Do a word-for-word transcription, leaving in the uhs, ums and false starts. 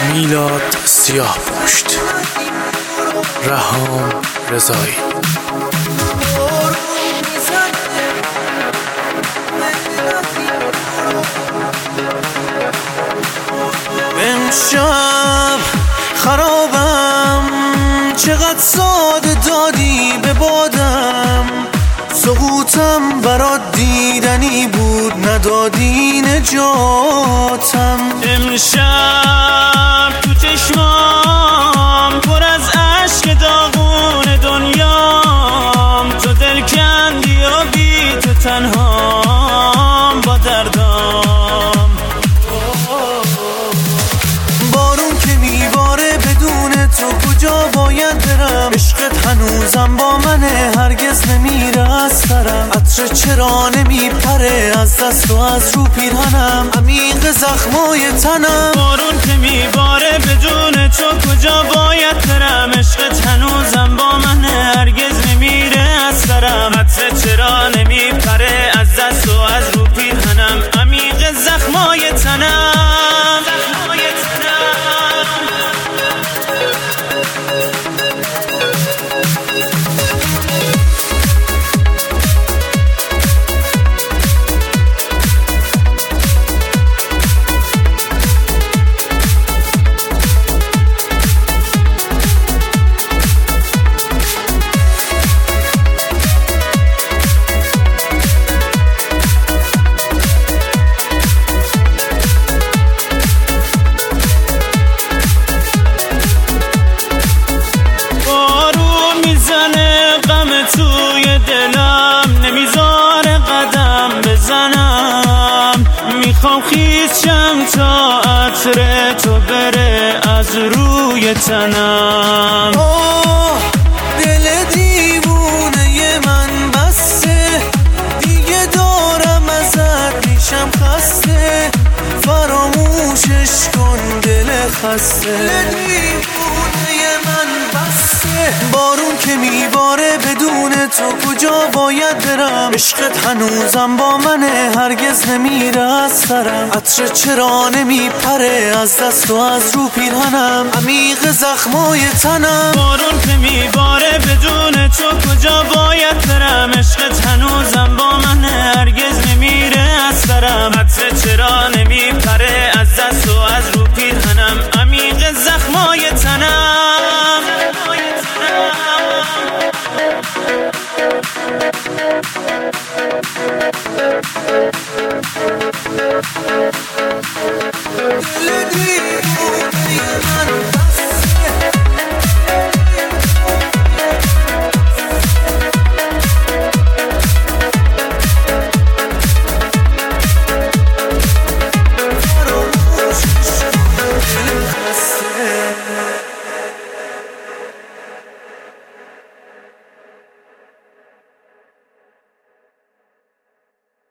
میلاد سیاه پشت، رهام رضایی. امشب خرابم، چقدر ساده دادی به بادم، سقوطم برات دیدنی بود، ندادی نجاتم. امشب تو چشمام پر از عشق داغون دنیام، تو دل کندی و بی تو تنهام با دردام. بارون که میباره بدون تو کجا باید برم، عشقت هنوزم با منه هرگز نمیره از سرم، عطر چرا نمیپره از دست و از رو پیرهنم، عمیق زخمای تنم. بارون که میباره بدون تو کجا باید برم، عشقت هنوزم با منه هرگز نمیره از سرم، عطر چرا نمیپره از دست و از رو پیرهنم، عمیق زخمای تنم. توی دلم نمیذاره قدم بزنم، میخوام خیزشم تا عطر تو بره از روی تنم. آه دل دیوونه من بسته، دیگه دارم ازت میشم خسته، فراموشش کن دل خسته. دل دیوونه من بسته، بارون که میباره بدون تو کجا باید برم، عشقت هنوزم با منه هرگز نمیره از سرم، عطر چرا نمیپره از دست و از رو پیرهنم، عمیق زخمای تنم. بارون که میباره بدون تو کجا باید برم، عشقت هنوزم با منه هرگز نمیره از سرم، عطر چرا نمیپره از دست و از رو پیرهنم، عمیق زخمای تنم. Thank you.